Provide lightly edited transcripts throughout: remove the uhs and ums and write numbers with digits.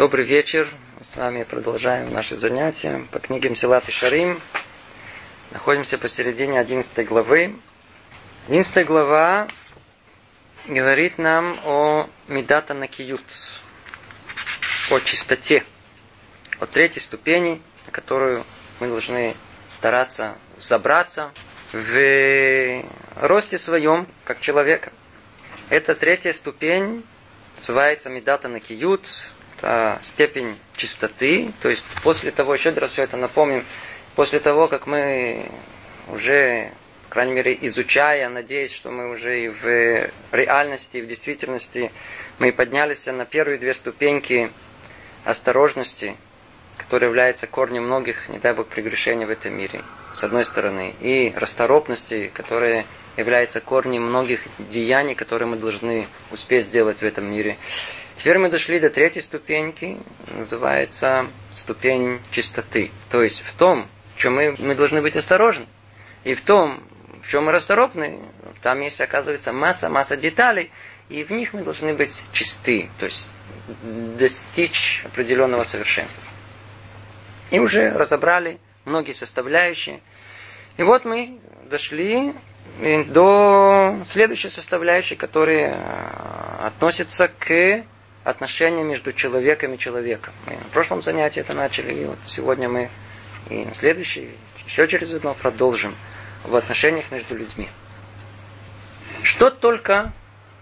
Добрый вечер. Мы с вами продолжаем наши занятия по книге Месилат Йешарим. Находимся посередине 11 главы. 11 глава говорит нам о Мидат ха-Накиют, о чистоте, о третьей ступени, на которую мы должны стараться взобраться в росте своем, как человека. Эта третья ступень называется Мидат ха-Накиют, это степень чистоты. То есть после того, еще раз все это напомним, после того, как мы уже, по крайней мере, изучая, надеюсь, что мы уже и в реальности, и в действительности, мы поднялись на первые две ступеньки осторожности, которая является корнем многих, не дай Бог, прегрешений в этом мире, с одной стороны, и расторопности, которая является корнем многих деяний, которые мы должны успеть сделать в этом мире. Теперь мы дошли до третьей ступеньки, называется ступень чистоты. То есть в том, в чем мы должны быть осторожны, и в том, в чем мы расторопны, там есть, оказывается, масса деталей, и в них мы должны быть чисты, то есть достичь определенного совершенства. И уже разобрали многие составляющие. И вот мы дошли до следующей составляющей, которая относится к отношениям между человеком и человеком. Мы в прошлом занятии это начали, и вот сегодня мы и на следующий, еще через одно продолжим в отношениях между людьми. Что только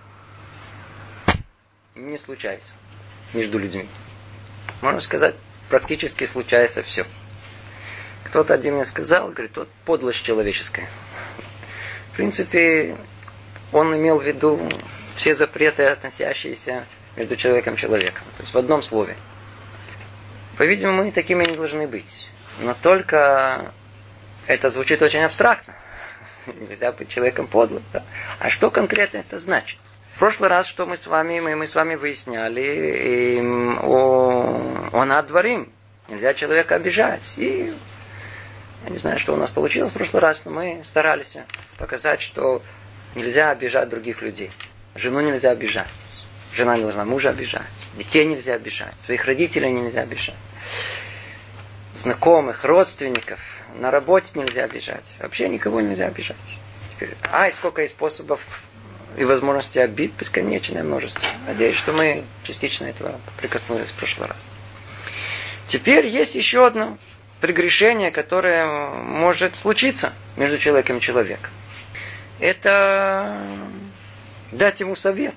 не случается между людьми. Можно сказать, практически случается все. Кто-то один мне сказал, говорит, вот подлость человеческая. В принципе, он имел в виду все запреты, относящиеся между человеком и человеком. То есть в одном слове. По-видимому, мы такими не должны быть. Но только это звучит очень абстрактно. Нельзя быть человеком подлым. Да? А что конкретно это значит? В прошлый раз, что мы с вами выясняли о надворим. Нельзя человека обижать. И я не знаю, что у нас получилось в прошлый раз, но мы старались показать, что нельзя обижать других людей. Жену нельзя обижать. Жена не должна мужа обижать. Детей нельзя обижать. Своих родителей нельзя обижать. Знакомых, родственников. На работе нельзя обижать. Вообще никого нельзя обижать. Теперь, и сколько есть способов и возможностей обид, бесконечное множество. Надеюсь, что мы частично этого прикоснулись в прошлый раз. Теперь есть еще одно прегрешение, которое может случиться между человеком и человеком. Это дать ему совет.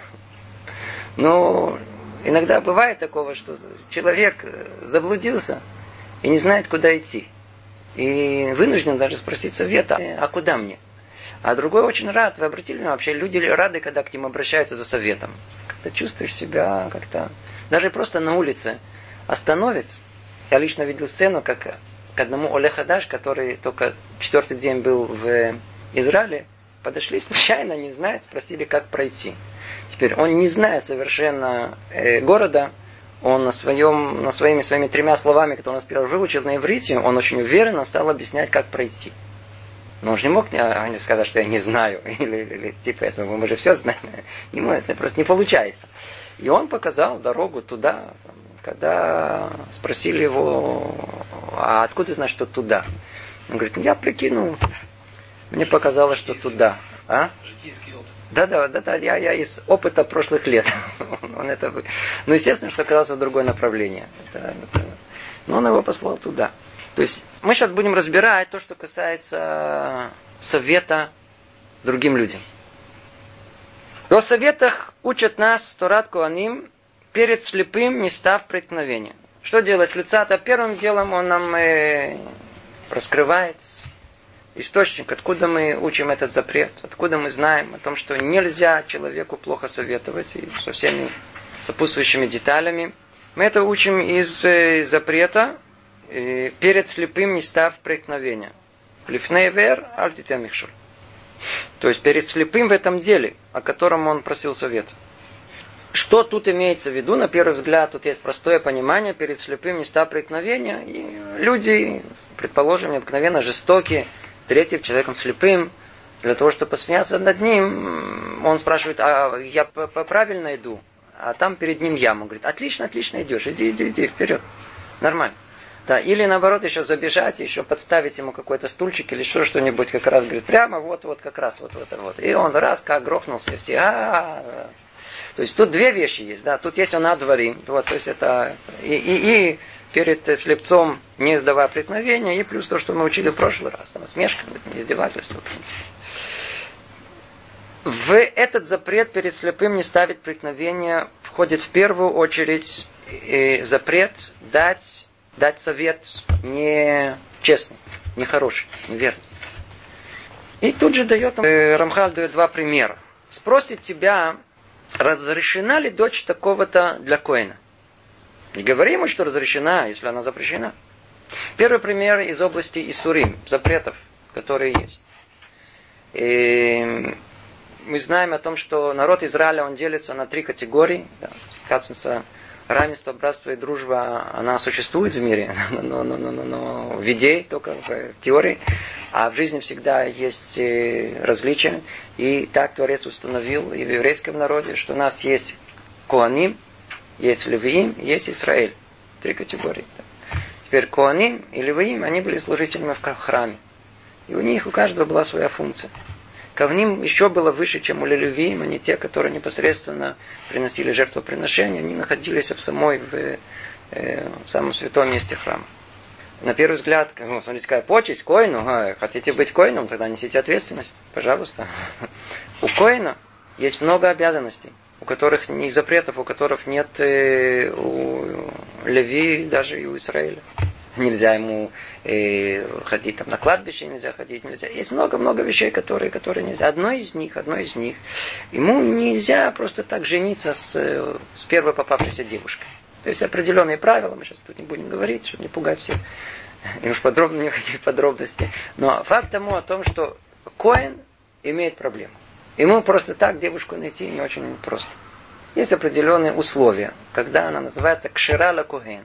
Но иногда бывает такого, что человек заблудился и не знает, куда идти. И вынужден даже спросить совета, а куда мне? А другой очень рад. Вы обратили внимание, вообще люди рады, когда к ним обращаются за советом. Когда чувствуешь себя как-то... Даже просто на улице остановит. Я лично видел сцену, как к одному Оле Хадаш, который только 4-й день был в Израиле, подошли случайно, не знают, спросили, как пройти. Теперь он, не зная совершенно города, он своими 3 словами, которые он успел выучить на иврите, он очень уверенно стал объяснять, как пройти. Но он же не мог мне сказать, что я не знаю, или типа этого, мы же все знаем. Это просто не получается. И он показал дорогу туда, когда спросили его, а откуда ты знаешь, что туда? Он говорит, я прикинул, мне показалось, что туда. Житейский опыт. Да, я из опыта прошлых лет. Ну, естественно, что оказалось в другое направление. Но он его послал туда. То есть мы сейчас будем разбирать то, что касается совета другим людям. О советах учат нас Торат Коаним перед слепым не став преткновения. Что делать Люцата? Первым делом он нам раскрывает источник, откуда мы учим этот запрет, откуда мы знаем о том, что нельзя человеку плохо советовать, и со всеми сопутствующими деталями. Мы это учим из запрета перед слепым не став преткновения. Лифней вер аль титен михшур. То есть перед слепым в этом деле, о котором он просил совета. Что тут имеется в виду? На первый взгляд, тут есть простое понимание. Перед слепым не став преткновения. И люди, предположим, необыкновенно жестокие, встретив человеком слепым, для того, чтобы посмеяться над ним, он спрашивает, а я правильно иду? а там перед ним яма. Он говорит, отлично, отлично идешь, иди, вперед. Нормально. Да, или наоборот еще забежать, еще подставить ему какой-то стульчик или еще что-нибудь, как раз говорит, прямо вот как раз вот. И он раз как грохнулся, и все, То есть тут две вещи есть, да, тут есть он адварим, вот, то есть это и перед слепцом не сдавая преткновения, и плюс то, что мы учили в прошлый раз, насмешка, издевательство, в принципе. В этот запрет перед слепым не ставить преткновения входит в первую очередь запрет дать совет нечестный, нехороший, неверный. И тут же Рамхаль дает два примера. Спросит тебя, разрешена ли дочь такого-то для коэна? Не говори ему, что разрешена, если она запрещена. Первый пример из области Исурим, запретов, которые есть. И мы знаем о том, что народ Израиля, он делится на 3 категории. Оказывается, равенство, братство и дружба, она существует в мире, но в идее, только в теории. А в жизни всегда есть различия. И так Творец установил и в еврейском народе, что у нас есть Коаним, есть Левиим, есть Исраэль. 3 категории. Теперь Коаним и Левиим, они были служителями в храме. И у них у каждого была своя функция. Коаним еще было выше, чем у Левиим, они те, которые непосредственно приносили жертвоприношения, они находились в самом святом месте храма. На первый взгляд, смотрите, какая почесть коину, хотите быть коином, тогда несите ответственность, пожалуйста. У коина есть много обязанностей, у которых не запретов, у которых нет у Леви, даже и у Израиля. Нельзя ему ходить там на кладбище, нельзя ходить, нельзя. Есть много-много вещей, которые нельзя. Одно из них, ему нельзя просто так жениться с первой попавшейся девушкой. То есть определенные правила, мы сейчас тут не будем говорить, чтобы не пугать всех. И уж подробно не ходить в подробности. Но факт тому о том, что коэн имеет проблему. Ему просто так девушку найти не очень просто. Есть определенные условия, когда она называется кшира ла-коэн.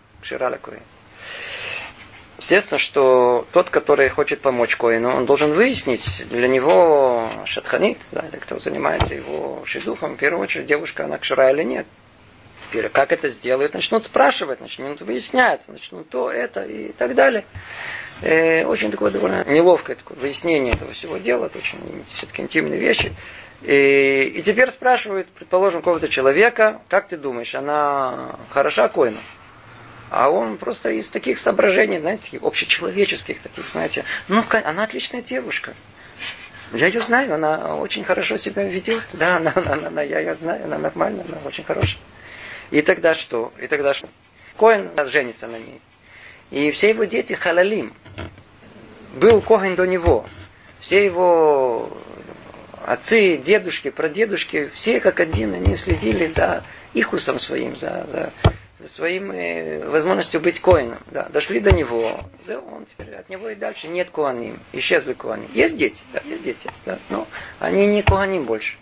Естественно, что тот, который хочет помочь коину, он должен выяснить для него шатханит, да, или кто занимается его шидухом, в первую очередь, девушка, она кшира или нет. Теперь, как это сделают, начнут спрашивать, начнут выяснять, начнут то, это и так далее. Очень такое довольно неловкое такое выяснение этого всего дела, это очень все-таки интимные вещи. И теперь спрашивают, предположим, какого-то человека, как ты думаешь, она хороша коину? А он просто из таких соображений, знаете, общечеловеческих таких, знаете, она отличная девушка. Я ее знаю, она очень хорошо себя ведет. Да, я ее знаю, она нормальная, она очень хорошая. И тогда что? Коэн женится на ней. И все его дети халалим. Был коэн до него. Все его отцы, дедушки, прадедушки, все как один, они следили за ихусом своим, за своим возможностью быть коэном. Да, дошли до него. Он теперь от него и дальше нет коаним. Исчезли коаним. Есть дети, да, но они не коаним больше.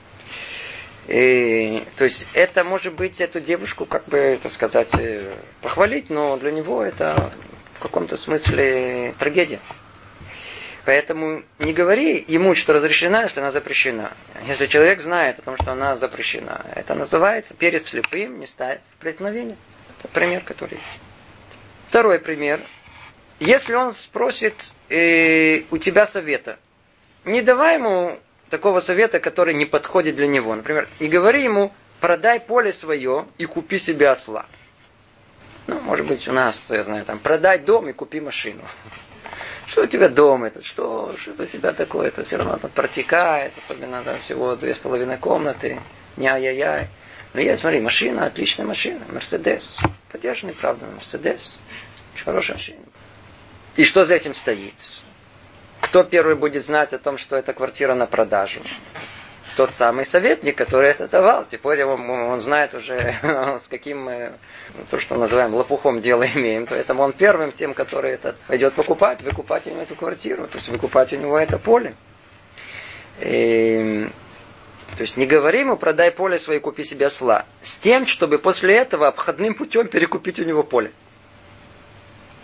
То есть это может быть эту девушку, как бы, так сказать, похвалить, но для него это в каком-то смысле трагедия. Поэтому не говори ему, что разрешена, если она запрещена. Если человек знает о том, что она запрещена, это называется перед слепым не ставить преткновения. Это пример, который есть. Второй пример. Если он спросит у тебя совета, не давай ему такого совета, который не подходит для него. Например, не говори ему, продай поле свое и купи себе осла. Может быть, у нас, я знаю, продай дом и купи машину. Что у тебя дом этот? Что у тебя такое? Это все равно протекает, особенно всего 2,5 комнаты. Не-ай-яй-яй. Но я смотри, машина, отличная машина. Мерседес. Подержанный, правда, Мерседес. Очень хорошая машина. И что за этим стоит? Кто первый будет знать о том, что эта квартира на продажу? Тот самый советник, который это давал. Теперь он знает уже, с каким, то, что называем, лопухом дело имеем. Поэтому он первым тем, который пойдет выкупать у него эту квартиру. То есть выкупать у него это поле. То есть не говори ему, продай поле свое, купи себе осла. С тем, чтобы после этого обходным путем перекупить у него поле.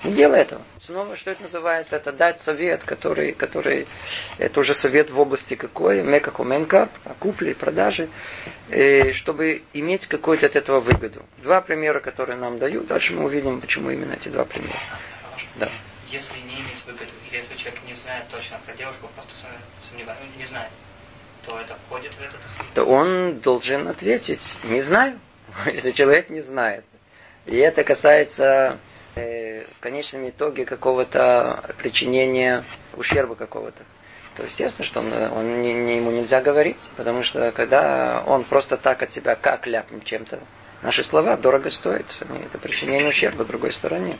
Не делай этого. Снова, что это называется? Это дать совет, который это уже совет в области какой? Мекаку-мемка, купли, продажи, чтобы иметь какую-то от этого выгоду. Два примера, которые нам дают. Дальше мы увидим, почему именно эти два примера. Да. Если не иметь выгоду, или если человек не знает точно про девушку, просто сомневается, не знает, то это входит в этот аспект? То он должен ответить, не знаю, если человек не знает. И это касается в конечном итоге какого-то причинения ущерба какого-то. То естественно, что ему нельзя говорить, потому что когда он просто так от себя как ляпнет чем-то, наши слова дорого стоят. Это причинение ущерба другой стороне.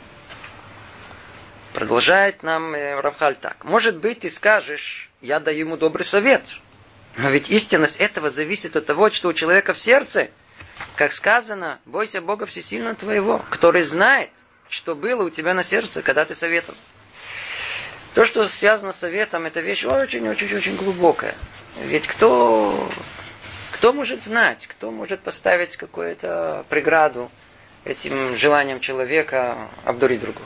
Продолжает нам Рамхаль так. Может быть, ты скажешь, я даю ему добрый совет. Но ведь истинность этого зависит от того, что у человека в сердце. Как сказано, бойся Бога всесильного твоего, который знает, что было у тебя на сердце, когда ты советовал. То, что связано с советом, это вещь очень-очень-очень глубокая. Ведь кто может знать, кто может поставить какую-то преграду этим желанием человека обдурить другого?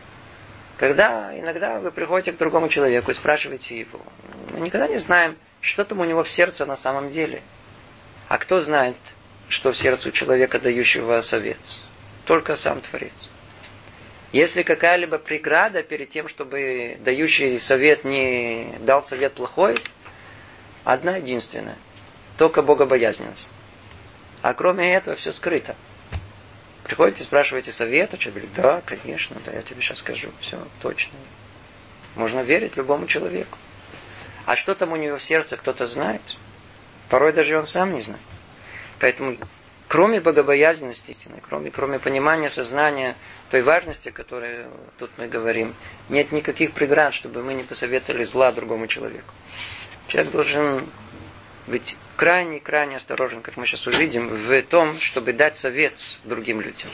Когда иногда вы приходите к другому человеку и спрашиваете его, мы никогда не знаем, что там у него в сердце на самом деле. А кто знает, что в сердце у человека, дающего совет? Только сам Творец. Если какая-либо преграда перед тем, чтобы дающий совет не дал совет плохой, одна единственная. Только богобоязненность. А кроме этого все скрыто. Приходите, спрашиваете совета, человек говорит, да, конечно, да, я тебе сейчас скажу. Все, точно. Можно верить любому человеку. А что там у него в сердце, кто-то знает. Порой даже он сам не знает. Поэтому, кроме богобоязненности истины, кроме понимания, сознания той важности, о которой тут мы говорим, нет никаких преград, чтобы мы не посоветовали зла другому человеку. Человек должен быть крайне осторожен, как мы сейчас увидим, в том, чтобы дать совет другим людям.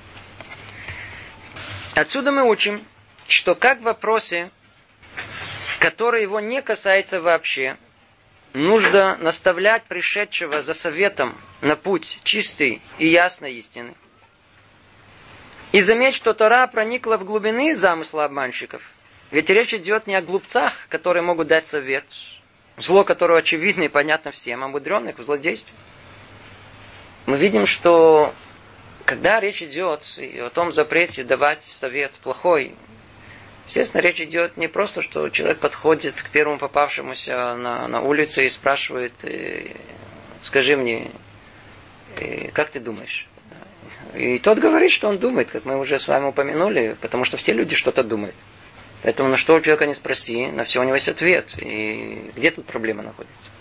Отсюда мы учим, что как в вопросе, который его не касается вообще, нужно наставлять пришедшего за советом на путь чистой и ясной истины. И заметь, что Тора проникла в глубины замысла обманщиков. Ведь речь идет не о глупцах, которые могут дать совет, зло которого очевидно и понятно всем, а мудренных в злодействе. Мы видим, что когда речь идет о том запрете давать совет плохой, естественно, речь идет не просто, что человек подходит к первому попавшемуся на улице и спрашивает, скажи мне, как ты думаешь? И тот говорит, что он думает, как мы уже с вами упомянули, потому что все люди что-то думают. Поэтому на что у человека не спроси, на все у него есть ответ. И где тут проблема находится?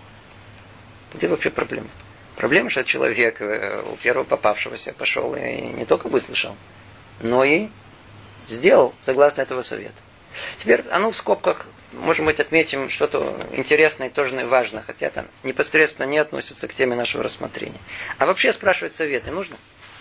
Где вообще проблема? Проблема, что человек у первого попавшегося пошел и не только выслушал, но и сделал согласно этого совета. Теперь, в скобках, может быть, отметим что-то интересное и тоже важное, хотя это непосредственно не относится к теме нашего рассмотрения. А вообще спрашивать советы нужно?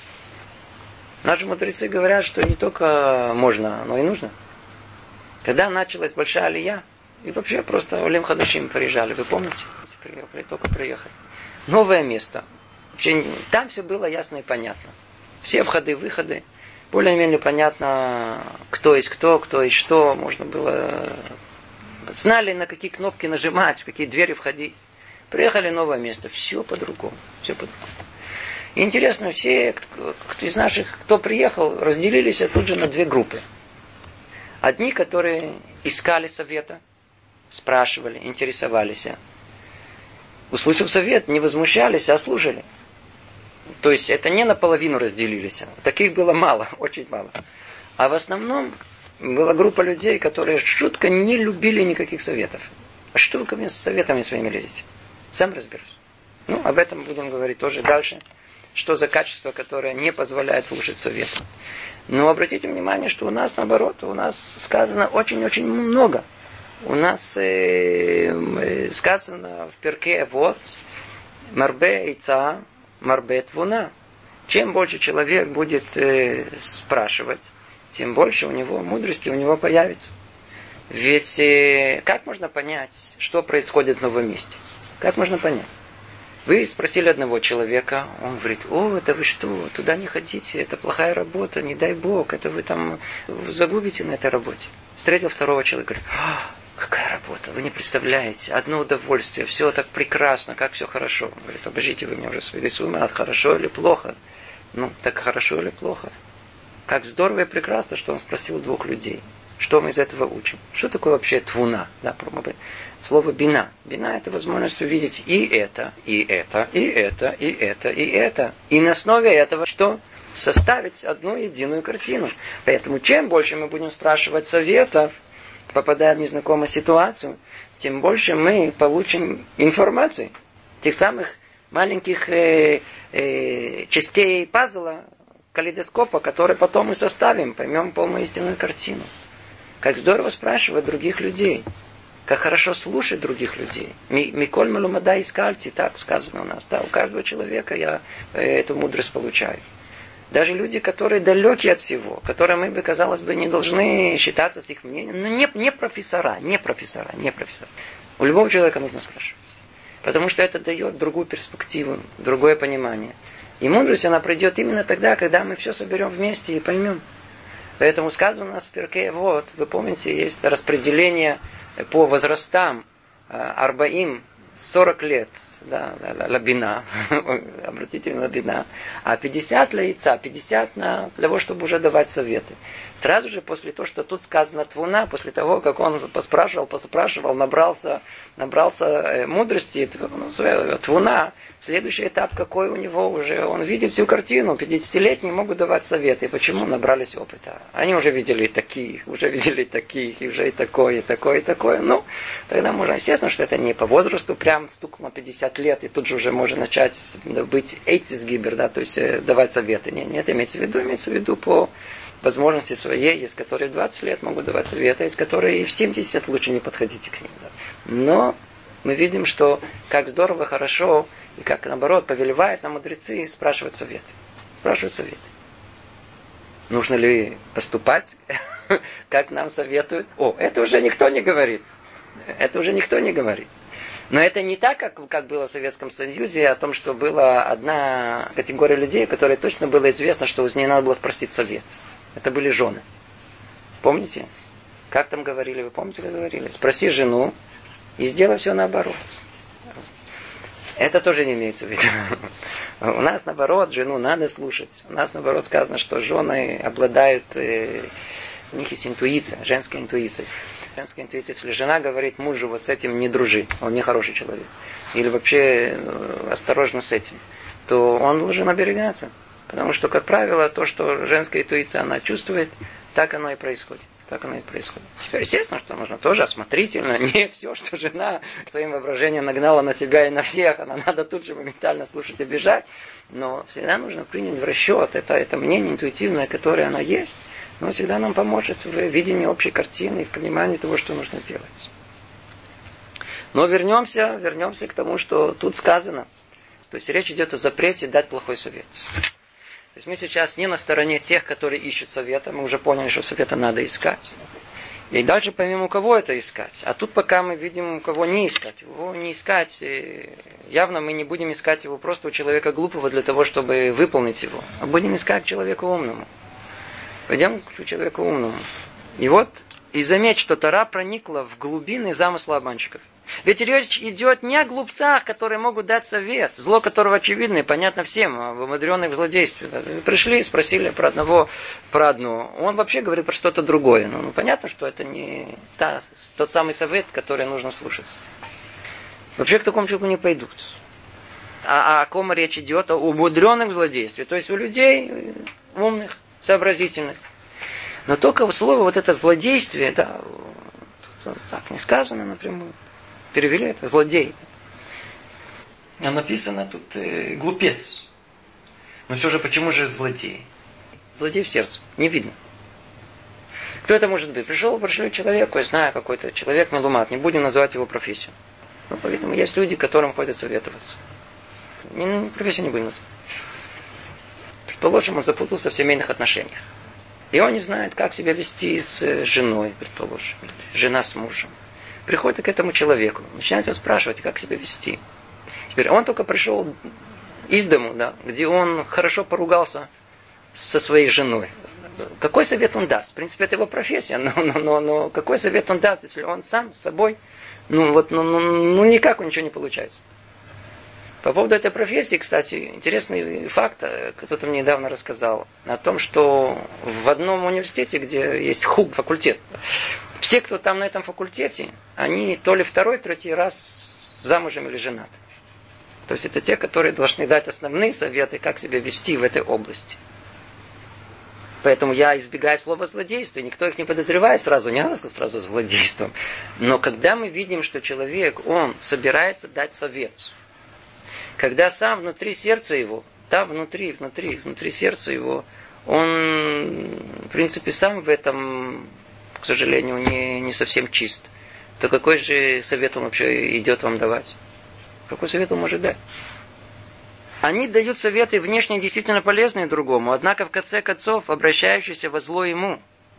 Наши мудрецы говорят, что не только можно, но и нужно. Когда началась большая алия, и вообще просто Олем Хадашим приезжали, вы помните? Только приехали. Новое место. Вообще, там все было ясно и понятно. Все входы, выходы. Более-менее понятно, кто есть кто есть что. Можно было... Знали, на какие кнопки нажимать, в какие двери входить. Приехали в новое место. Все по-другому. И интересно, все из наших, кто приехал, разделились тут же на две группы. Одни, которые искали совета, спрашивали, интересовались. Услышав совет, не возмущались, а слушали. То есть это не наполовину разделились. Таких было мало, очень мало. А в основном была группа людей, которые жутко не любили никаких советов. А что вы ко мне с советами своими лезете? Сам разберусь. Об этом будем говорить тоже дальше. Что за качество, которое не позволяет слушать советы. Но обратите внимание, что у нас наоборот, у нас сказано очень-очень много. У нас сказано в перке вот марбе ица, марбе твуна. Чем больше человек будет спрашивать, тем больше у него мудрости у него появится. Ведь как можно понять, что происходит в новом месте? Как можно понять? Вы спросили одного человека, он говорит: о, это вы что, туда не ходите, это плохая работа, не дай Бог, это вы там загубите на этой работе. Встретил второго человека, говорит: какая работа, вы не представляете, одно удовольствие, все так прекрасно, как все хорошо. Он говорит: обождите, вы меня уже свели с ума, хорошо или плохо? Ну, так хорошо или плохо? Как здорово и прекрасно, что он спросил двух людей. Что мы из этого учим? Что такое вообще твуна? Да, слово бина. Бина — это возможность увидеть и это, и это, и это, и это, и это. И на основе этого что? Составить одну единую картину. Поэтому чем больше мы будем спрашивать советов, попадая в незнакомую ситуацию, тем больше мы получим информации. Тех самых маленьких частей пазла, калейдоскопа, который потом мы составим, поймем полную истинную картину. Как здорово спрашивать других людей. Как хорошо слушать других людей. Миколь малумада искальти, так сказано у нас. Да, у каждого человека я эту мудрость получаю. Даже люди, которые далеки от всего, которые мы бы, казалось бы, не должны считаться с их мнением, но не профессора. У любого человека нужно спрашивать. Потому что это дает другую перспективу, другое понимание. И мудрость, она придет именно тогда, когда мы все соберем вместе и поймем. Поэтому сказано у нас в Перкей Авот, вы помните, есть распределение по возрастам, арбаим, 40 лет, да, лабина, обратите на лабина, а 50 для яйца, 50 для того, чтобы уже давать советы. Сразу же после того, что тут сказано твуна, после того, как он поспрашивал, набрался мудрости, твуна, следующий этап какой у него уже, он видит всю картину, 50-летние могут давать советы. Почему? Набрались опыта. Они уже видели таких, и уже и такое, и такое, и такое. Ну, тогда можно, естественно, что это не по возрасту, прям стукнуло 50 лет, и тут же уже можно начать быть эйцисгибер, да, то есть давать советы. Нет, имеется в виду по возможности своей, есть которые в 20 лет могут давать советы, есть которые и в 70 лучше не подходите к ним. Да. Но мы видим, что как здорово, хорошо, и как, наоборот, повелевает нам мудрецы спрашивать советы. Нужно ли поступать, как нам советуют? Это уже никто не говорит. Но это не так, как было в Советском Союзе, о том, что была одна категория людей, которой точно было известно, что с ней надо было спросить совет. Это были жены. Помните? Как там говорили? Вы помните, как говорили? Спроси жену и сделай все наоборот. Это тоже не имеется в виду. У нас, наоборот, жену надо слушать. У нас, наоборот, сказано, что жены обладают... У них есть интуиция, женская интуиция. Женская интуиция, если жена говорит мужу, вот с этим не дружи, он не хороший человек. Или вообще осторожно с этим, то он должен оберегаться. Потому что, как правило, то, что женская интуиция, она чувствует, так оно и происходит. Теперь, естественно, что нужно тоже осмотрительно. Не все, что жена своим воображением нагнала на себя и на всех, она надо тут же моментально слушать и бежать. Но всегда нужно принять в расчет это мнение интуитивное, которое оно есть. Но всегда нам поможет в видении общей картины и в понимании того, что нужно делать. Но вернемся к тому, что тут сказано. То есть речь идет о запрете дать плохой совет. То есть мы сейчас не на стороне тех, которые ищут совета. Мы уже поняли, что совета надо искать. И дальше поймем, у кого это искать. А тут пока мы видим, у кого не искать. Его не искать. Явно мы не будем искать его просто у человека глупого для того, чтобы выполнить его. А будем искать человека умному. Пойдем к человеку умному. И вот, и заметь, что Тора проникла в глубины замысла обманщиков. Ведь речь идет не о глупцах, которые могут дать совет, зло которого очевидно и понятно всем, а вымудренных в злодействе. Пришли, спросили про одну. Он вообще говорит про что-то другое. Ну, понятно, что это не тот самый совет, который нужно слушаться. Вообще к такому человеку не пойдут. А о ком речь идет? О умудренных в злодействе. То есть у людей умных, сообразительных. Но только слово вот это злодействие, да, так не сказано напрямую. Перевели это злодей. А написано тут глупец. Но все же, почему же злодей? Злодей в сердце. Не видно. Кто это может быть? Пришел человек, я знаю, какой-то человек мелумат, не будем называть его профессию. Но, по-видимому, есть люди, которым ходят советоваться. Профессию не будем называть. Предположим, он запутался в семейных отношениях. И он не знает, как себя вести с женой, предположим. Жена с мужем. Приходит к этому человеку, начинает его спрашивать, как себя вести. Теперь он только пришел из дому, да, где он хорошо поругался со своей женой. Какой совет он даст? В принципе, это его профессия, но какой совет он даст, если он сам с собой, никак у него ничего не получается. По поводу этой профессии, кстати, интересный факт, кто-то мне недавно рассказал, о том, что в одном университете, где есть факультет, все, кто там на этом факультете, они то ли второй, третий раз замужем или женаты. То есть это те, которые должны дать основные советы, как себя вести в этой области. Поэтому я избегаю слова злодейство. Никто их не подозревает сразу, не надо сразу злодейством. Но когда мы видим, что человек, он собирается дать совет, когда сам внутри сердца его, там внутри сердца его, он, в принципе, сам в этом, к сожалению, не совсем чист, то какой же совет он вообще идет вам давать? Какой совет он может дать? Они дают советы внешне действительно полезные другому, однако в конце концов обращающиеся во зло ему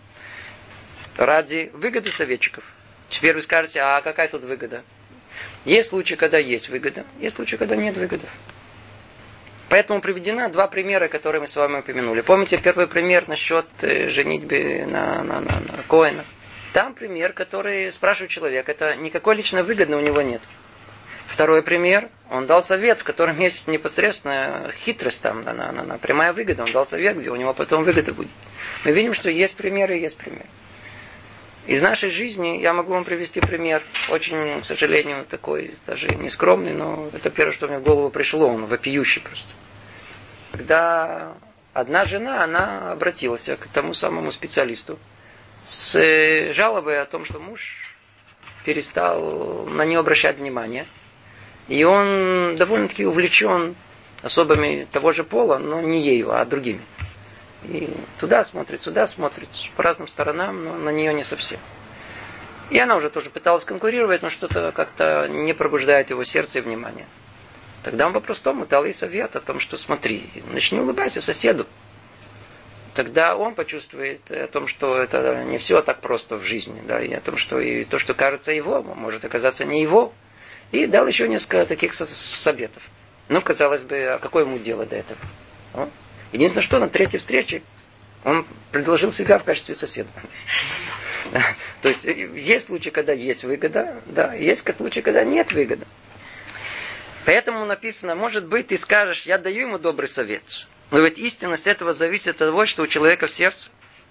ради выгоды советчиков. Теперь вы скажете, а какая тут выгода? Есть случаи, когда есть выгода, есть случаи, когда нет выгоды. Поэтому приведено два примера, которые мы с вами упомянули. Помните первый пример насчет женитьбы на Коэна? Там пример, который спрашивает человек, это никакой личной выгоды у него нет. Второй пример, он дал совет, в котором есть непосредственно хитрость, там, прямая выгода. Он дал совет, где у него потом выгода будет. Мы видим, что есть примеры и есть примеры. Из нашей жизни я могу вам привести пример, очень, к сожалению, такой, даже не скромный, но это первое, что мне в голову пришло, он вопиющий просто. Когда одна жена, она обратилась к тому самому специалисту с жалобой о том, что муж перестал на нее обращать внимание, и он довольно-таки увлечен особами того же пола, но не ею, а другими. И туда смотрит, сюда смотрит, по разным сторонам, но на нее не совсем. И она уже тоже пыталась конкурировать, но что-то как-то не пробуждает его сердце и внимание. Тогда он по-простому дал ей совет о том, что смотри, начни улыбайся соседу. Тогда он почувствует о том, что это не все так просто в жизни, да, и о том, что и то, что кажется его, может оказаться не его. И дал еще несколько таких советов. Ну, казалось бы, а какое ему дело до этого? Единственное, что на третьей встрече он предложил себя в качестве соседа. То есть, есть случаи, когда есть выгода, да, есть случаи, когда нет выгоды. Поэтому написано, может быть, ты скажешь, я даю ему добрый совет. Но ведь истинность этого зависит от того, что у человека в сердце.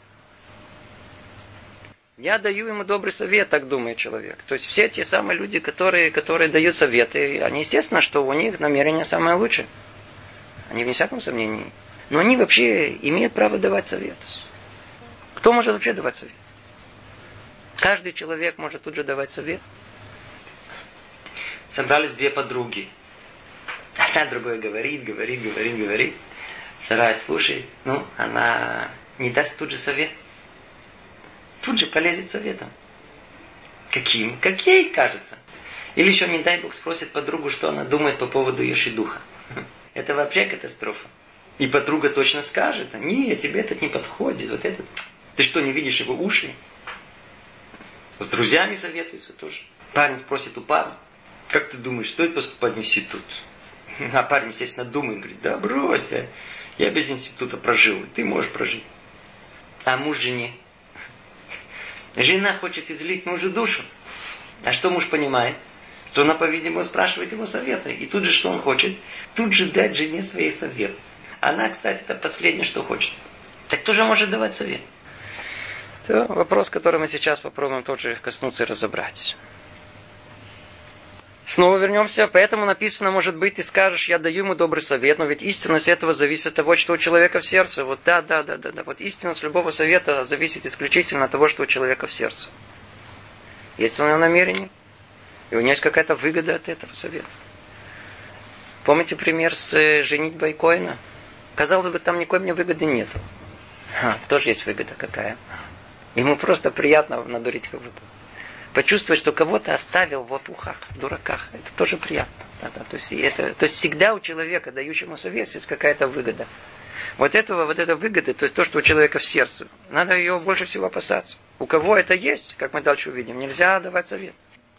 Я даю ему добрый совет, так думает человек. То есть, все те самые люди, которые дают советы, они, естественно, что у них намерение самое лучшее. Они вне всяком сомнении. Но они вообще имеют право давать совет. Кто может вообще давать совет? Каждый человек может тут же давать совет. Собрались две подруги. Одна другой говорит. Вторая слушает. Она не даст тут же совет. Тут же полезет советом. Каким? Как ей кажется. Или еще, не дай Бог, спросит подругу, что она думает по поводу ее шидуха. Это вообще катастрофа. И подруга точно скажет, нет, тебе этот не подходит, вот этот. Ты что, не видишь его уши? С друзьями советуется тоже. Парень спросит у парня, как ты думаешь, стоит поступать в институт? А парень, естественно, думает, говорит, да брось, я без института прожил, ты можешь прожить. А муж жене? Жена хочет излить мужу душу. А что муж понимает? Что она, по-видимому, спрашивает его совета. И тут же, что он хочет? Тут же дать жене свои советы. Она, кстати, это последнее, что хочет. Так кто же может давать совет? Это вопрос, который мы сейчас попробуем тоже коснуться и разобрать. Снова вернемся. Поэтому написано, может быть, ты скажешь, я даю ему добрый совет, но ведь истинность этого зависит от того, что у человека в сердце. Вот да. Вот истинность любого совета зависит исключительно от того, что у человека в сердце. Есть у него намерение, и у него есть какая-то выгода от этого совета. Помните пример с женитьбой Коэна? Казалось бы, там никакой мне выгоды нет. Тоже есть выгода какая. Ему просто приятно надурить кого-то. Почувствовать, что кого-то оставил в опухах, в дураках. Это тоже приятно. То есть всегда у человека, дающему совет, есть какая-то выгода. Вот эта выгода, то есть то, что у человека в сердце, надо ее больше всего опасаться. У кого это есть, как мы дальше увидим, нельзя давать совет.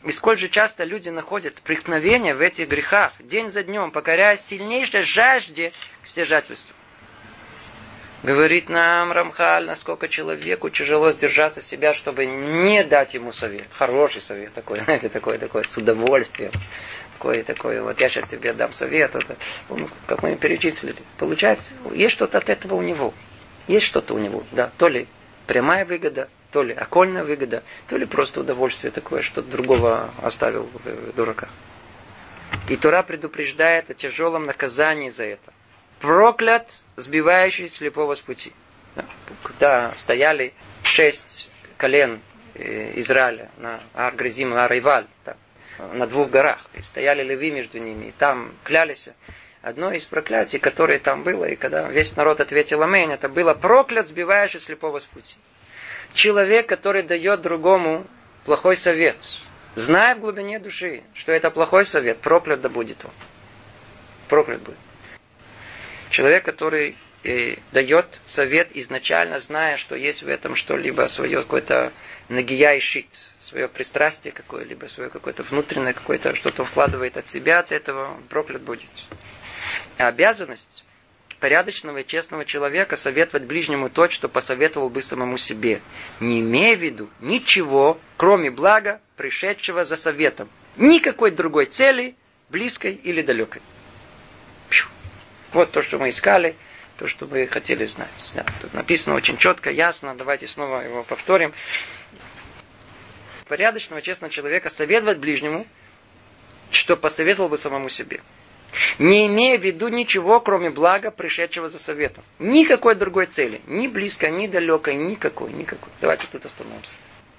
И сколь же часто люди находят преткновения в этих грехах, день за днем, покоряясь сильнейшей жажде к стяжательству. Говорит нам Рамхаль, насколько человеку тяжело сдержаться себя, чтобы не дать ему совет. Хороший совет такой, знаете, такой, с удовольствием. Такой, вот я сейчас тебе дам совет, это, как мы перечислили. Получается, есть что-то от этого у него. Есть что-то у него, да. То ли прямая выгода, то ли окольная выгода, то ли просто удовольствие такое, что-то другого оставил в дураках. И Тора предупреждает о тяжелом наказании за это. Проклят, сбивающий слепого с пути. Да. Когда стояли 6 колен Израиля на Ар-Гризим и Ар-Иваль, да, на 2 горах, и стояли леви между ними, и там клялись. Одно из проклятий, которое там было, и когда весь народ ответил аминь, это было проклят, сбивающий слепого с пути. Человек, который дает другому плохой совет, зная в глубине души, что это плохой совет, проклят да будет он. Проклят будет. Человек, который дает совет изначально, зная, что есть в этом что-либо, свое какое-то нагия и шит, свое пристрастие какое-либо, свое какое-то внутреннее, какое-то что-то вкладывает от себя, от этого проклят будет. А обязанность порядочного и честного человека советовать ближнему то, что посоветовал бы самому себе, не имея в виду ничего, кроме блага, пришедшего за советом. Никакой другой цели, близкой или далекой. Вот то, что мы искали, то, что мы хотели знать. Да, тут написано очень четко, ясно. Давайте снова его повторим. Порядочного, честного человека советовать ближнему, что посоветовал бы самому себе. Не имея в виду ничего, кроме блага, пришедшего за советом. Никакой другой цели. Ни близкой, ни далекой, никакой. Давайте тут остановимся.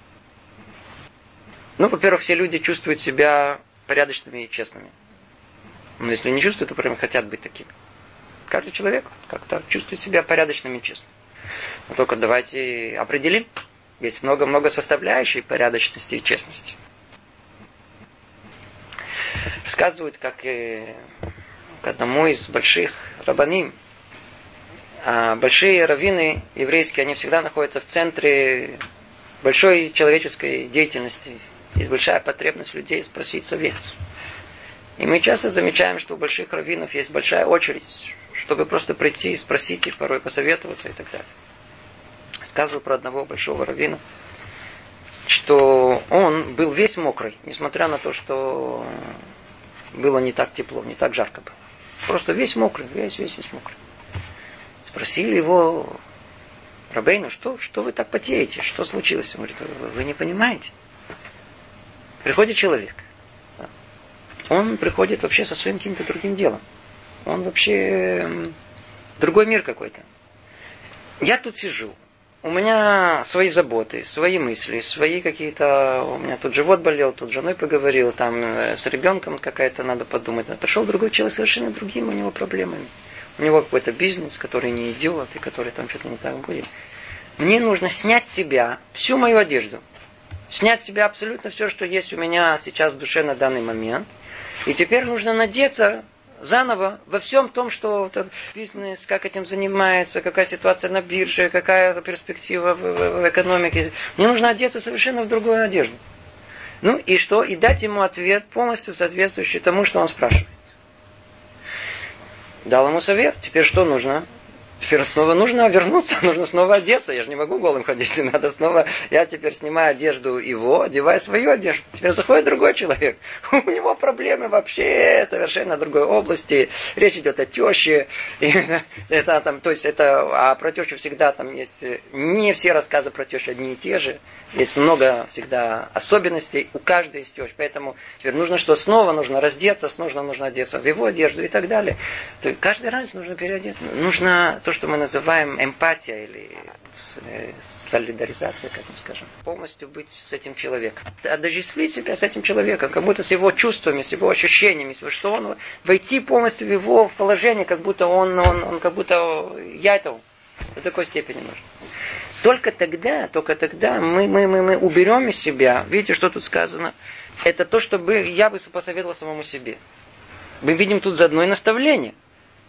Во-первых, все люди чувствуют себя порядочными и честными. Но если не чувствуют, то прямо хотят быть такими. Каждый человек как-то чувствует себя порядочным и честным. Но только давайте определим. Есть много-много составляющих порядочности и честности. Рассказывают, как к одному из больших рабаним. Большие раввины еврейские, они всегда находятся в центре большой человеческой деятельности. Есть большая потребность людей спросить совет. И мы часто замечаем, что у больших раввинов есть большая очередь, чтобы просто прийти, спросить их, порой посоветоваться и так далее. Рассказываю про одного большого раввина, что он был весь мокрый, несмотря на то, что было не так тепло, не так жарко было. Просто весь мокрый, весь мокрый. Спросили его: рабейну, что вы так потеете? Что случилось? Он говорит: вы не понимаете. Приходит человек. Он приходит вообще со своим каким-то другим делом. Он вообще другой мир какой-то. Я тут сижу. У меня свои заботы, свои мысли, свои какие-то... У меня тут живот болел, тут с женой поговорил, там с ребенком какая-то надо подумать. Пришел другой человек совершенно другими у него проблемами. У него какой-то бизнес, который не идет, и который там что-то не так будет. Мне нужно снять с себя всю мою одежду. Снять с себя абсолютно все, что есть у меня сейчас в душе на данный момент. И теперь нужно надеться заново во всем том, что этот бизнес, как этим занимается, какая ситуация на бирже, какая перспектива в экономике. Мне нужно одеться совершенно в другую одежду. И что? И дать ему ответ, полностью соответствующий тому, что он спрашивает. Дал ему совет. Теперь что нужно? Теперь снова нужно вернуться, нужно снова одеться. Я же не могу голым ходить. Надо снова... Я теперь снимаю одежду его, одеваю свою одежду. Теперь заходит другой человек. У него проблемы вообще совершенно другой области. Речь идет о теще. А про тещу всегда там есть... Не все рассказы про тещу одни и те же. Есть много всегда особенностей у каждой из тещ. Поэтому теперь нужно что? Снова нужно раздеться, снова нужно одеться в его одежду и так далее. То есть каждый раз нужно переодеться. Нужно то, что мы называем эмпатия или солидаризация, как скажем. Полностью быть с этим человеком. Отождествить себя с этим человеком, как будто с его чувствами, с его ощущениями, что он войти полностью в его положение, как будто он как будто я этого. До такой степени нужно. Только тогда мы уберем из себя, видите, что тут сказано, это то, что я бы посоветовал самому себе. Мы видим тут заодно и наставление.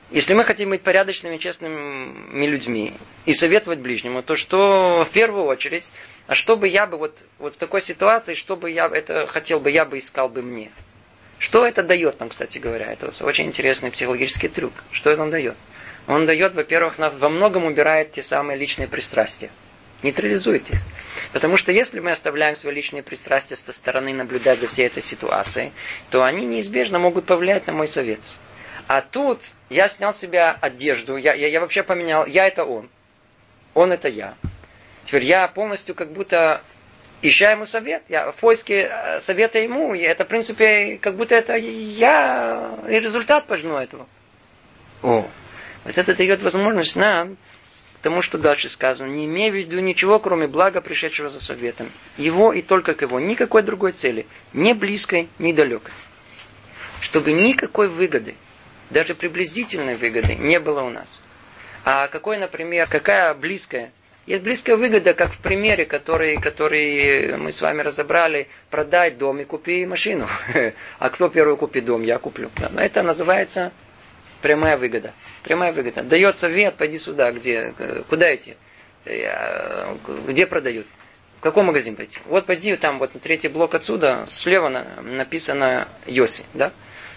Если мы хотим быть порядочными, честными людьми и советовать ближнему, то что в первую очередь, а что бы я бы вот в такой ситуации, что бы я это хотел бы, я бы искал бы мне. Что это дает нам, кстати говоря? Это очень интересный психологический трюк. Что это он дает? Он дает, во-первых, во многом убирает те самые личные пристрастия. Нейтрализует их. Потому что если мы оставляем свои личные пристрастия со стороны наблюдать за всей этой ситуацией, то они неизбежно могут повлиять на мой совет. А тут я снял с себя одежду, я вообще поменял, я это он это я. Теперь я полностью как будто ища ему совет, я в поиске совета ему, и это в принципе как будто это я и результат пожну этого. Вот это дает возможность нам, тому, что дальше сказано, не имея в виду ничего, кроме блага, пришедшего за советом. Его и только к его, никакой другой цели, ни близкой, ни далекой. Чтобы никакой выгоды, даже приблизительной выгоды не было у нас. А какая близкая? Есть близкая выгода, как в примере, который мы с вами разобрали, продай дом и купи машину. А кто первый купит дом? Я куплю. Но это называется прямая выгода. Прямая выгода. Дает совет, пойди сюда, куда идти? Где продают? В какой магазин пойти? Вот пойди, там вот на третий блок отсюда, слева написано Йоси, да?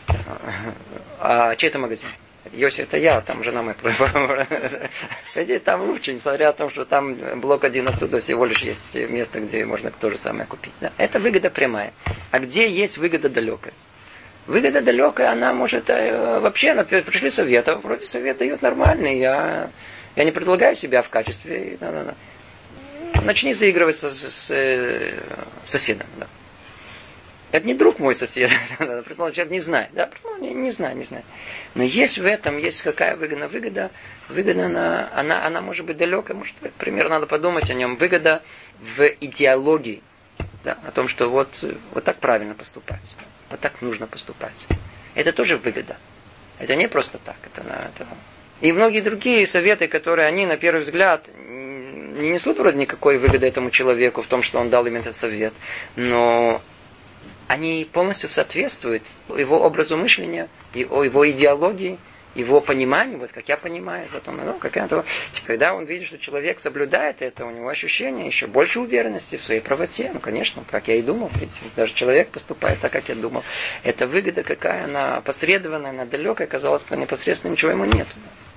А чей это магазин? Йоси это я, там жена моя. Пойди там лучше, несмотря на то, что там блок один отсюда всего лишь есть место, где можно то же самое купить. Да? Это выгода прямая. А где есть выгода далекая? Выгода далекая, она может вообще, пришли советы, вроде совет дает нормальный, я не предлагаю себя в качестве. Начни заигрывать с соседом. Да. Это не друг мой сосед, предположим, человек не знает. Да? Не знаю. Но есть в этом, есть какая выгода. Выгода, она может быть далекая, может, например, надо подумать о нем. Выгода в идеологии, да, о том, что вот так правильно поступать, вот так нужно поступать. Это тоже выгода. Это не просто так. И многие другие советы, которые они, на первый взгляд, не несут вроде никакой выгоды этому человеку в том, что он дал им этот совет, но они полностью соответствуют его образу мышления, его идеологии, его пониманию, вот как я понимаю. Вот он, когда он видит, что человек соблюдает это, у него ощущение еще больше уверенности в своей правоте. Конечно, как я и думал, ведь даже человек поступает так, как я думал. Эта выгода какая, она посредованная, она далекая, казалось бы, непосредственно ничего ему нет.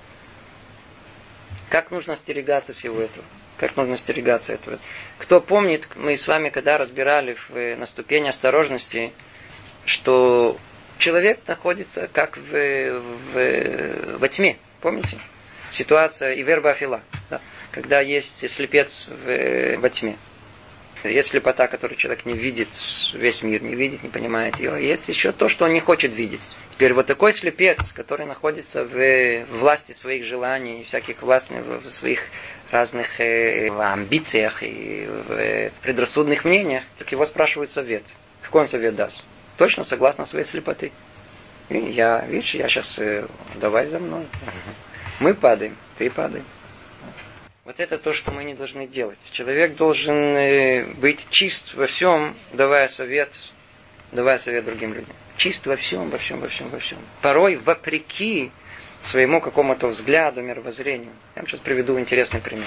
Как нужно остерегаться всего этого? Как нужно остерегаться этого? Кто помнит, мы с вами когда разбирали на ступени осторожности, что человек находится как во тьме. Помните? Ситуация Ивер бафила. Да? Когда есть слепец во тьме. Есть слепота, которую человек не видит, весь мир не видит, не понимает ее. Есть еще то, что он не хочет видеть. Теперь вот такой слепец, который находится в власти своих желаний, всяких властей, в своих разных амбициях и в предрассудных мнениях, так его спрашивают совет. Какой он совет даст? Точно согласно своей слепоты. И я сейчас, давай за мной. Мы падаем, ты падай. Вот это то, что мы не должны делать. Человек должен быть чист во всем, давая совет другим людям. Чист во всем. Порой вопреки своему какому-то взгляду, мировоззрению. Я вам сейчас приведу интересный пример.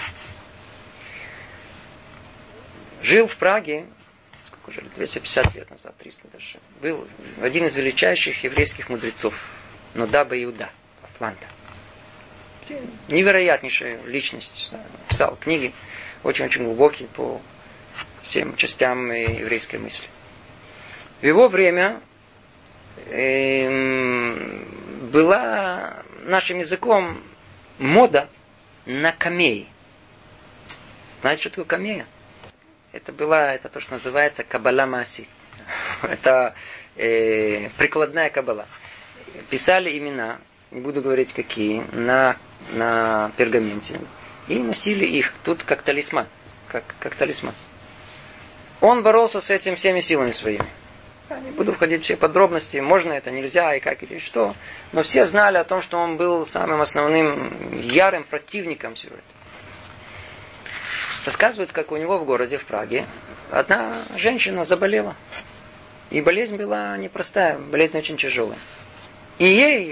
Жил в Праге, сколько уже, 250 лет назад, 300 даже, был один из величайших еврейских мудрецов, Нода Иуда, Атланта. Невероятнейшая личность. Писал книги, очень-очень глубокие по всем частям еврейской мысли. В его время была нашим языком мода на камеи. Знаете, что такое камея? Это то, что называется каббала маасит. Это прикладная каббала. Писали имена, не буду говорить какие, на пергаменте. И носили их тут как талисман. Как талисман. Он боролся с этим всеми силами своими. Я не буду входить в все подробности, можно это, нельзя, и как, или что. Но все знали о том, что он был самым основным, ярым противником всего этого. Рассказывают, как у него в городе, в Праге, одна женщина заболела. И болезнь была непростая, болезнь очень тяжелая. И ей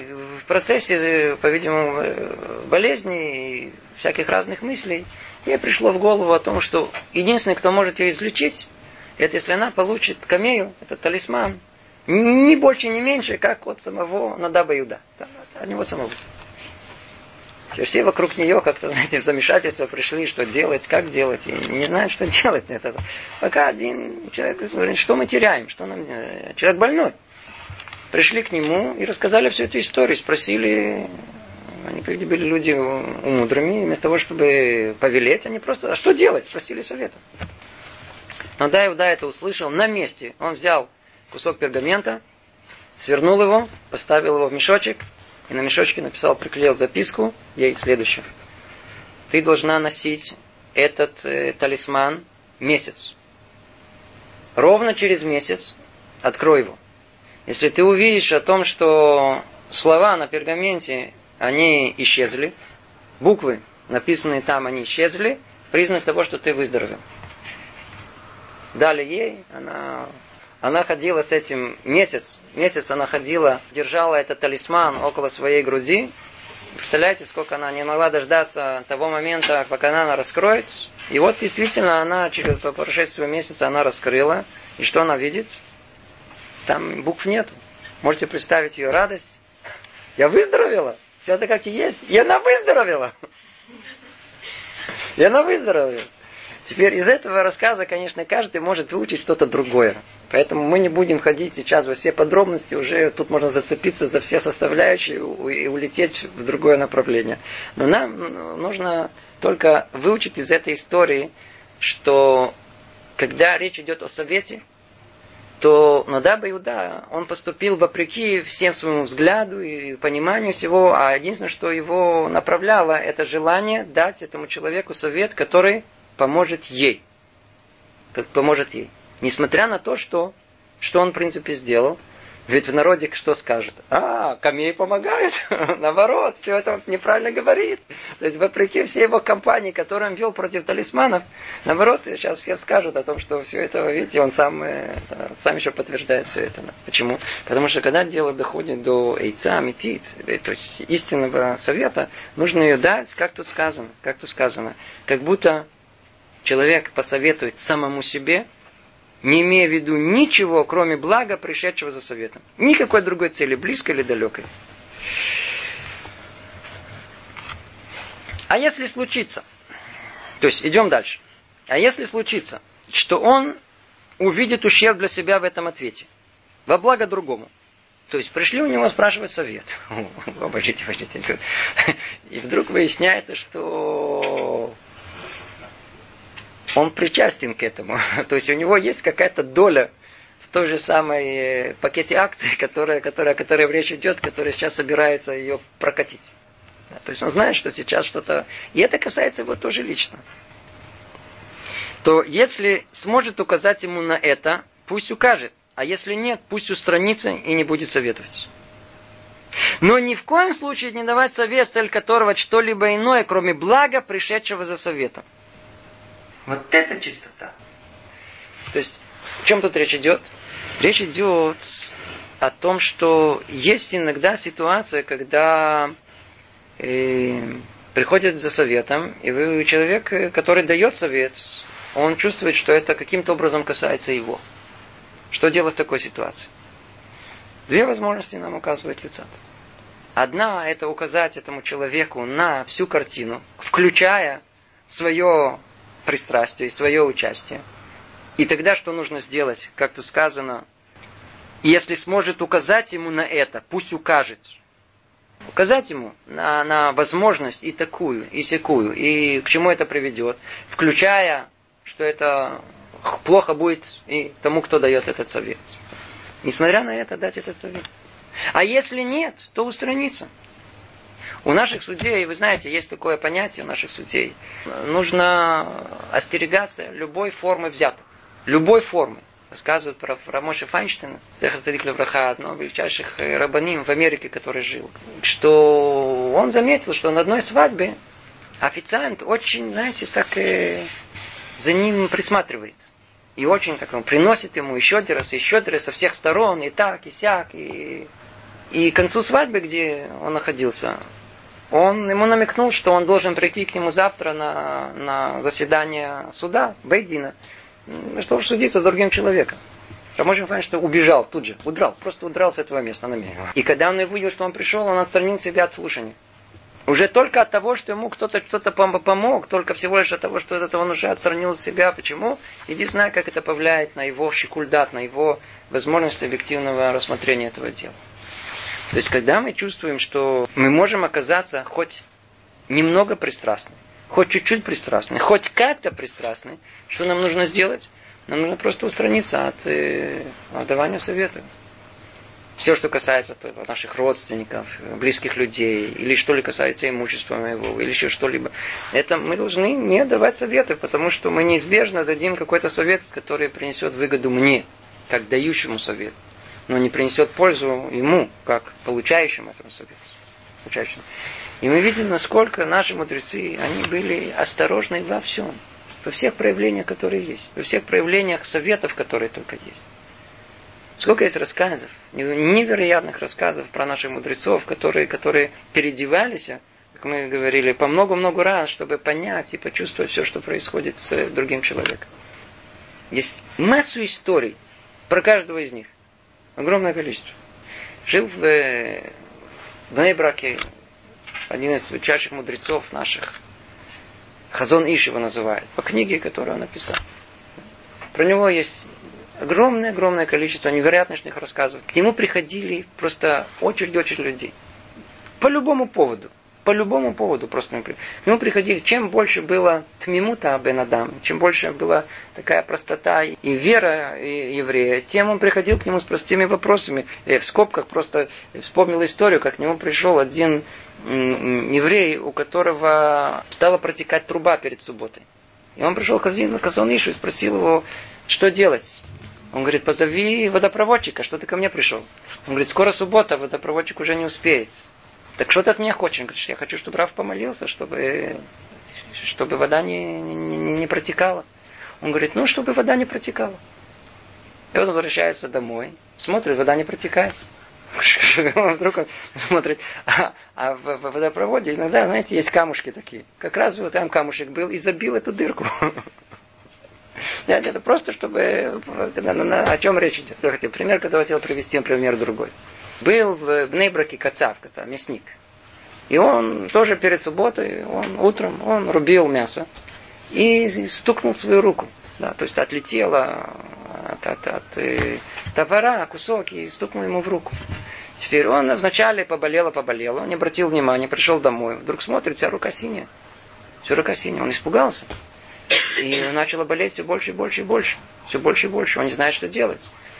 процессе, по-видимому, болезни и всяких разных мыслей, ей пришло в голову о том, что единственный, кто может ее излечить, это если она получит камею, этот талисман, ни больше, ни меньше, как от самого Надаба Иуда. От него самого. Все вокруг нее как-то, знаете, в замешательство пришли, что делать, как делать, и не знают, что делать. Пока один человек говорит, что мы теряем, что нам... Человек больной. Пришли к нему и рассказали всю эту историю, спросили, они, прежде были люди мудрыми, вместо того, чтобы повелеть, они просто, а что делать, спросили совета. Но да, Иуда это услышал на месте. Он взял кусок пергамента, свернул его, поставил его в мешочек, и на мешочке написал, приклеил записку ей следующее. Ты должна носить этот талисман месяц. Ровно через месяц открой его. Если ты увидишь о том, что слова на пергаменте, они исчезли, буквы, написанные там, они исчезли, признак того, что ты выздоровел. Дали ей, она ходила с этим месяц она ходила, держала этот талисман около своей груди. Представляете, сколько она не могла дождаться того момента, пока она раскроет. И вот действительно она по прошествию месяца она раскрыла. И что она видит? Там букв нету. Можете представить ее радость. Я выздоровела. Все это как и есть. И она выздоровела. Теперь из этого рассказа, конечно, каждый может выучить что-то другое. Поэтому мы не будем ходить сейчас во все подробности. Уже тут можно зацепиться за все составляющие и улететь в другое направление. Но нам нужно только выучить из этой истории, что когда речь идет о совете, то Надаба Иуда, он поступил вопреки всем своему взгляду и пониманию всего, а единственное, что его направляло, это желание дать этому человеку совет, который поможет ей. Несмотря на то, что он, в принципе, сделал. Ведь в народе что скажет? Камеи помогают. Наоборот, все это он неправильно говорит. То есть, вопреки всей его кампании, которую он вел против талисманов, наоборот, сейчас все скажут о том, что все это, видите, он сам еще подтверждает все это. Почему? Потому что, когда дело доходит до эйца, метит, то есть истинного совета, нужно ее дать, как тут сказано. Как будто человек посоветует самому себе, не имея в виду ничего, кроме блага, пришедшего за советом. Никакой другой цели, близкой или далекой. А если случится, то есть идем дальше, а если случится, что он увидит ущерб для себя в этом ответе, во благо другому, то есть пришли у него спрашивать совет. Обождите. И вдруг выясняется, что он причастен к этому. То есть у него есть какая-то доля в той же самой пакете акций, о которой речь идет, которая сейчас собирается ее прокатить. То есть он знает, что сейчас что-то... И это касается его тоже лично. То если сможет указать ему на это, пусть укажет. А если нет, пусть устранится и не будет советовать. Но ни в коем случае не давать совет, цель которого что-либо иное, кроме блага, пришедшего за советом. Вот это чистота. То есть, о чем тут речь идет? Речь идет о том, что есть иногда ситуация, когда приходит за советом, и человек, который дает совет, он чувствует, что это каким-то образом касается его. Что делать в такой ситуации? Две возможности нам указывает Люцат. Одна – это указать этому человеку на всю картину, включая свое пристрастие и свое участие. И тогда что нужно сделать? Как тут сказано, если сможет указать ему на это, пусть укажет. Указать ему на возможность и такую, и сякую, и к чему это приведет, включая, что это плохо будет и тому, кто дает этот совет. Несмотря на это, дать этот совет. А если нет, то устраниться. У наших судей, вы знаете, есть такое понятие у наших судей. Нужно остерегаться любой формы взяток. Любой формы. Рассказывают про Моше Файнштейна, Зехер Цадик Левраха, одного величайших рабаним в Америке, который жил. Что он заметил, что на одной свадьбе официант очень, знаете, так за ним присматривает. И очень так он приносит ему еще раз со всех сторон, и так, и сяк, и И к концу свадьбы, где он находился, он ему намекнул, что он должен прийти к нему завтра на заседание суда, бейдина, чтобы судиться с другим человеком. А можем понять, что убежал тут же, просто удрал с этого места на место. И когда он увидел, что он пришел, он отстранил себя от слушания. Уже только от того, что ему кто-то что-то помог, только всего лишь от того, что он уже отстранил себя. Почему? Иди знай, как это повлияет на его шикульдат, на его возможность объективного рассмотрения этого дела. То есть, когда мы чувствуем, что мы можем оказаться хоть немного пристрастны, хоть чуть-чуть пристрастны, хоть как-то пристрастны, что нам нужно сделать? Нам нужно просто устраниться от давания советов. Все, что касается наших родственников, близких людей, или что ли касается имущества моего, или еще что-либо, это мы должны не давать советов, потому что мы неизбежно дадим какой-то совет, который принесет выгоду мне, как дающему совет, но не принесет пользу ему, как получающему этому совету. И мы видим, насколько наши мудрецы, они были осторожны во всем, во всех проявлениях, которые есть, во всех проявлениях советов, которые только есть. Сколько есть рассказов, невероятных рассказов про наших мудрецов, которые переодевались, как мы говорили, по много-много раз, чтобы понять и почувствовать все, что происходит с другим человеком. Есть массу историй про каждого из них. Огромное количество. Жил в Бней-Браке один из величайших мудрецов наших. Хазон Иш его называют. По книге, которую он написал. Про него есть огромное количество невероятных рассказов. К нему приходили просто очередь людей. По любому поводу просто. К нему приходили, чем больше было тмимута бен адам, чем больше была такая простота и вера еврея, тем он приходил к нему с простыми вопросами. Я в скобках просто вспомнил историю, как к нему пришел один еврей, у которого стала протекать труба перед субботой. И он пришел к Хазон Ишу и спросил его, что делать. Он говорит, позови водопроводчика, что ты ко мне пришел? Он говорит, скоро суббота, водопроводчик уже не успеет. Так что ты от меня хочешь? Он говорит, я хочу, чтобы Рав помолился, чтобы вода не протекала. Он говорит, чтобы вода не протекала. И он возвращается домой, смотрит, вода не протекает. Вдруг он смотрит, а в водопроводе иногда, знаете, есть камушки такие. Как раз вот там камушек был и забил эту дырку. Это просто, чтобы... О чем речь идет? Пример, который хотел привести, пример другой. Был в Бней-Браке Кацав, мясник. И он тоже перед субботой, утром, он рубил мясо и стукнул свою руку. Да, то есть отлетела от топора кусок и стукнул ему в руку. Теперь он вначале поболело, он не обратил внимания, пришел домой. Вдруг смотрит, вся рука синяя. Он испугался. И начало болеть все больше и больше. Все больше и больше. Он не знает, что делать.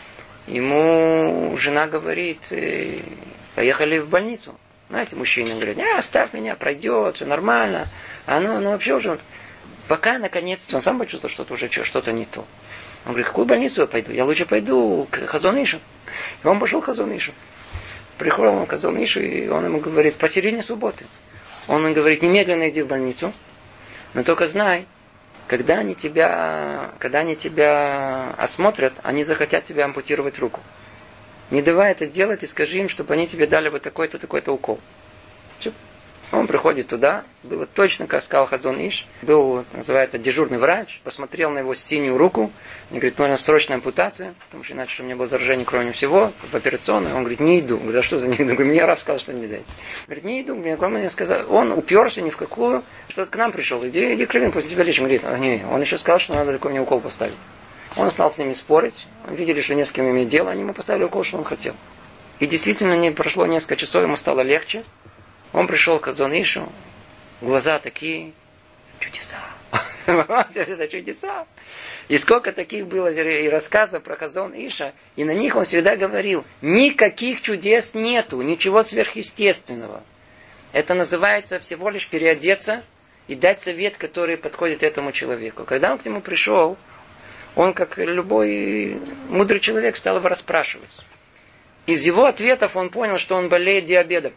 Ему жена говорит, поехали в больницу. Знаете, мужчина говорит, оставь меня, пройдет, все нормально. А ну вообще уже... Пока, наконец-то, он сам почувствовал, что уже что-то не то. Он говорит, в какую больницу я пойду? Я лучше пойду к Хазон Ишу. И он пошел к Хазон Ишу. Приходил он к Хазон Ишу, и он ему говорит, посередине субботы. Он ему говорит, немедленно иди в больницу, но только знай, когда они тебя осмотрят, они захотят тебе ампутировать руку. Не давай это делать и скажи им, чтобы они тебе дали вот такой-то укол. Все. Он приходит туда, было точно, как сказал Хазон Иш, был, называется, дежурный врач, посмотрел на его синюю руку, и говорит, нужна срочная ампутация, потому что иначе у меня было заражение крови всего, в операционной. Он говорит, не иду. Говорит, а что за не иду? Говорит, мне Рав сказал, что нельзя идти. Говорит, не иду, мне сказал, он уперся ни в какую, что к нам пришел, иди к Равину, после тебя лечим. Говорит, он еще сказал, что надо такой мне укол поставить. Он стал с ними спорить, видели, что не с кем иметь дело, они ему поставили укол, что он хотел. И действительно, не прошло несколько часов, ему стало легче. Он пришел к Хазон Ишу, глаза такие, чудеса. Это чудеса. И сколько таких было и рассказов про Хазон Иша, и на них он всегда говорил, никаких чудес нету, ничего сверхъестественного. Это называется всего лишь переодеться и дать совет, который подходит этому человеку. Когда он к нему пришел, он, как любой мудрый человек, стал его расспрашивать. Из его ответов он понял, что он болеет диабетом.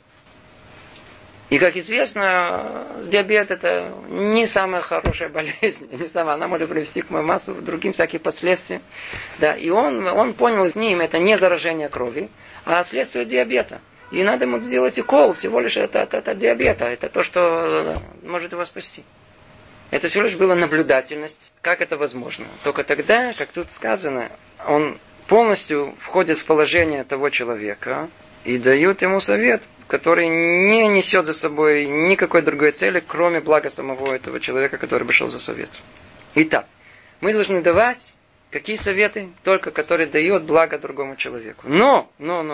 И, как известно, диабет это не самая хорошая болезнь, она может привести к массу другим всяким последствиям. Да, и он понял с ним, это не заражение крови, а следствие диабета. и надо ему сделать укол, всего лишь это от диабета, это то, что может его спасти. Это всего лишь была наблюдательность. Как это возможно? Только тогда, как тут сказано, он полностью входит в положение того человека и дает ему совет, который не несет за собой никакой другой цели, кроме блага самого этого человека, который пришел за советом. Итак, мы должны давать какие советы? Только которые дают благо другому человеку. Но.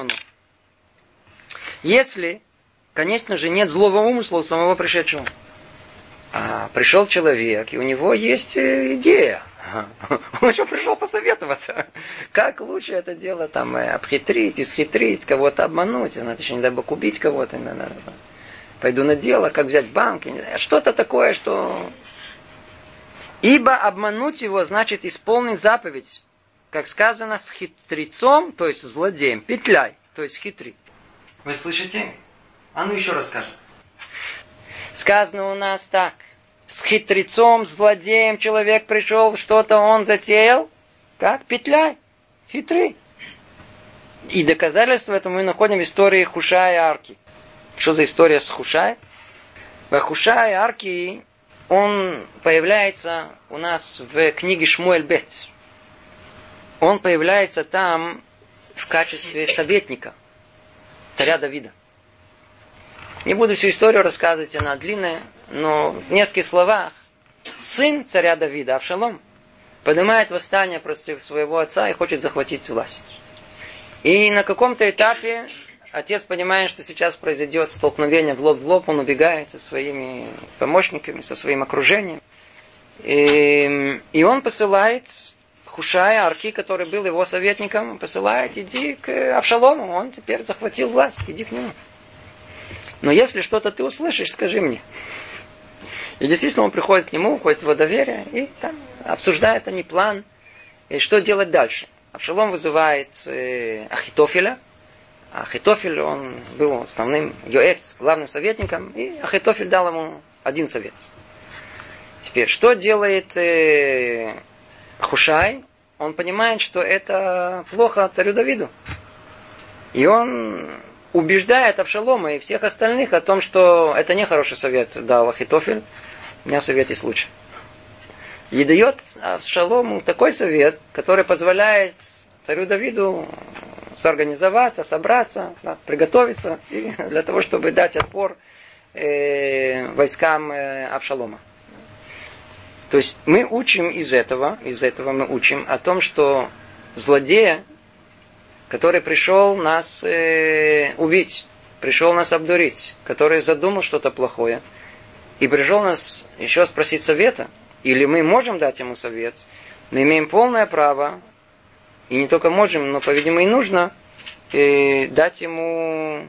Если, конечно же, нет злого умысла у самого пришедшего. А пришел человек, и у него есть идея. Он еще пришел посоветоваться. Как лучше это дело там обхитрить, исхитрить, кого-то обмануть. Надо еще, не дай бог, убить кого-то. Пойду на дело, как взять банк. Что-то такое, что... Ибо обмануть его значит исполнить заповедь. Как сказано, с хитрецом, то есть злодеем, петляй, то есть хитри. Вы слышите? А ну еще раз скажем. Сказано у нас так. С хитрецом, злодеем человек пришел, что-то он затеял. Как? Петляй. Хитрый. И доказательство этому мы находим в истории Хушая и Арки. Что за история с Хушай? В Хушай и Арки он появляется у нас в книге Шмуэль Бет. Он появляется там в качестве советника царя Давида. Не буду всю историю рассказывать, она длинная, но в нескольких словах. Сын царя Давида, Авшалом, поднимает восстание против своего отца и хочет захватить власть. И на каком-то этапе отец понимает, что сейчас произойдет столкновение в лоб, он убегает со своими помощниками, со своим окружением. И он посылает Хушая, Арки, который был его советником, посылает: иди к Авшалому, он теперь захватил власть, иди к нему. Но если что-то ты услышишь, скажи мне. И действительно он приходит к нему, входит в его доверие, и там обсуждают они план, и что делать дальше. Авшалом вызывает Ахитофеля. Ахитофель, он был основным йоэц, главным советником, и Ахитофель дал ему один совет. Теперь, что делает Хушай? Он понимает, что это плохо царю Давиду. И он убеждает Авшалома и всех остальных о том, что это не хороший совет дал Ахитофель, у меня совет есть лучше. И дает Авшалому такой совет, который позволяет царю Давиду соорганизоваться, собраться, приготовиться для того, чтобы дать отпор войскам Авшалома. То есть мы учим из этого мы учим о том, что злодея, который пришел нас убить, пришел нас обдурить, который задумал что-то плохое, и пришел нас еще спросить совета, или мы можем дать ему совет, мы имеем полное право, и не только можем, но, по-видимому, и нужно дать ему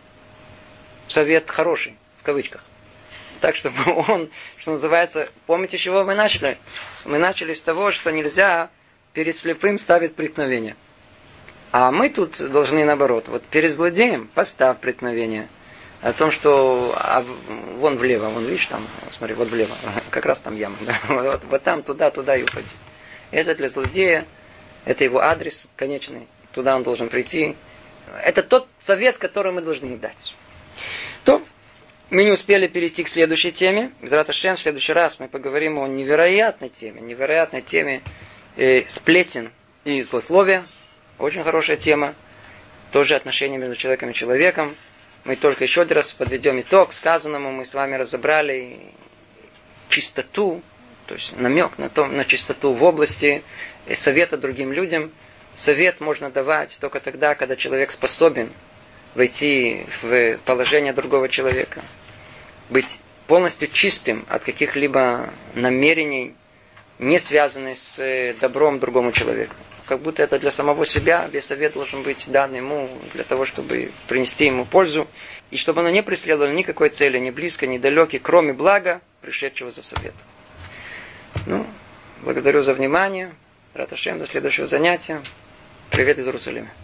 совет хороший, в кавычках. Так, чтобы он, что называется, помните, с чего мы начали? Мы начали с того, что нельзя перед слепым ставить преткновение. А мы тут должны наоборот. Вот перед злодеем поставь преткновение. О том, что вон влево, вон видишь там, смотри, вот влево, как раз там яма. Да? Вот там, туда и уходи. Это для злодея, это его адрес конечный. Туда он должен прийти. Это тот совет, который мы должны ему дать. То мы не успели перейти к следующей теме. Безрат Ашем, в следующий раз мы поговорим о невероятной теме сплетен и злословия. Очень хорошая тема. Тоже отношения между человеком и человеком. Мы только еще один раз подведем итог сказанному. Мы с вами разобрали чистоту, то есть намек на чистоту в области совета другим людям. Совет можно давать только тогда, когда человек способен войти в положение другого человека. Быть полностью чистым от каких-либо намерений, не связанных с добром другому человеку. Как будто это для самого себя, весь совет должен быть дан ему для того, чтобы принести ему пользу, и чтобы оно не преследовало никакой цели, ни близко, ни далекой, кроме блага, пришедшего за советом. Благодарю за внимание. Рат Ашем, до следующего занятия. Привет из Иерусалима.